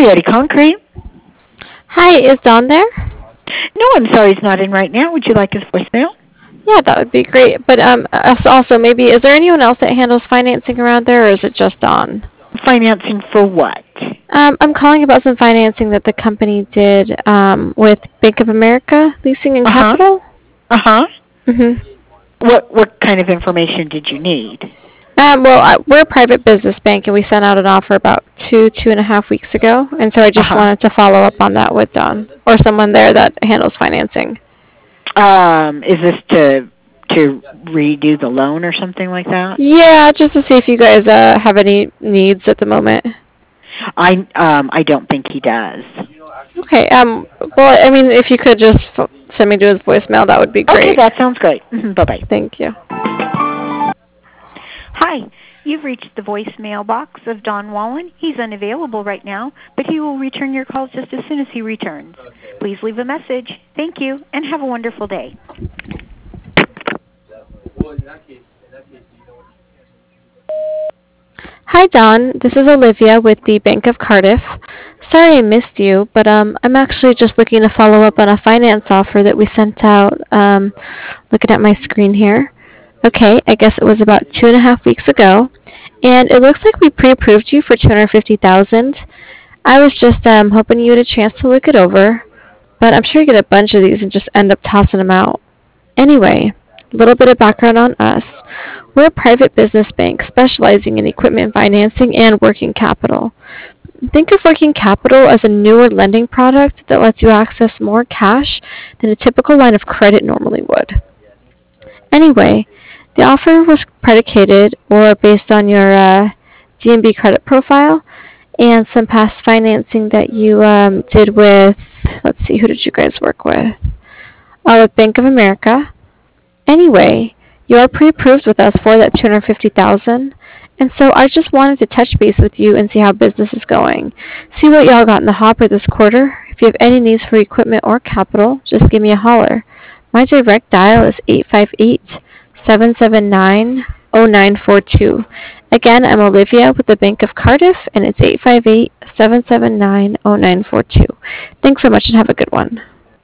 Eddie Concrete. Hi, is Don there? No, I'm sorry he's not in right now. Would you like his voicemail? Yeah, that would be great. But also maybe is there anyone else that handles financing around there, or is it just Don? Financing for what? I'm calling about some financing that the company did with Bank of America Leasing and Uh-huh. Capital. Uh-huh. Mhm. What kind of information did you need? We're a private business bank, and we sent out an offer about 2.5 weeks ago, and so I just Uh-huh. wanted to follow up on that with Don or someone there that handles financing. Is this to redo the loan or something like that? Yeah, just to see if you guys have any needs at the moment. I don't think he does. Okay. Well, I mean, if you could just send me to his voicemail, that would be Okay, great. that sounds great. Bye-bye. Thank you. Hi, you've reached the voicemail box of Don Wallen. He's unavailable right now, but he will return your call just as soon as he returns. Please leave a message. Thank you, and have a wonderful day. Hi, Don. This is Olivia with the Bank of Cardiff. Sorry I missed you, but I'm actually just looking to follow up on a finance offer that we sent out. Looking at my screen here. Okay, I guess it was about 2.5 weeks ago, and it looks like we pre-approved you for 250,000. I was just hoping you had a chance to look it over, but I'm sure you get a bunch of these and just end up tossing them out. Anyway, a little bit of background on us. We're a private business bank specializing in equipment financing and working capital. Think of working capital as a newer lending product that lets you access more cash than a typical line of credit normally would. Anyway, the offer was predicated or based on your DNB credit profile and some past financing that you did with, let's see, who did you guys work with? With Bank of America. Anyway, you are pre-approved with us for that 250,000, and so I just wanted to touch base with you and see how business is going. See what y'all got in the hopper this quarter. If you have any needs for equipment or capital, just give me a holler. My direct dial is 858-779-0942. Again, I'm Olivia with the Bank of Cardiff, and it's 858-779-0942. Thanks so much and have a good one.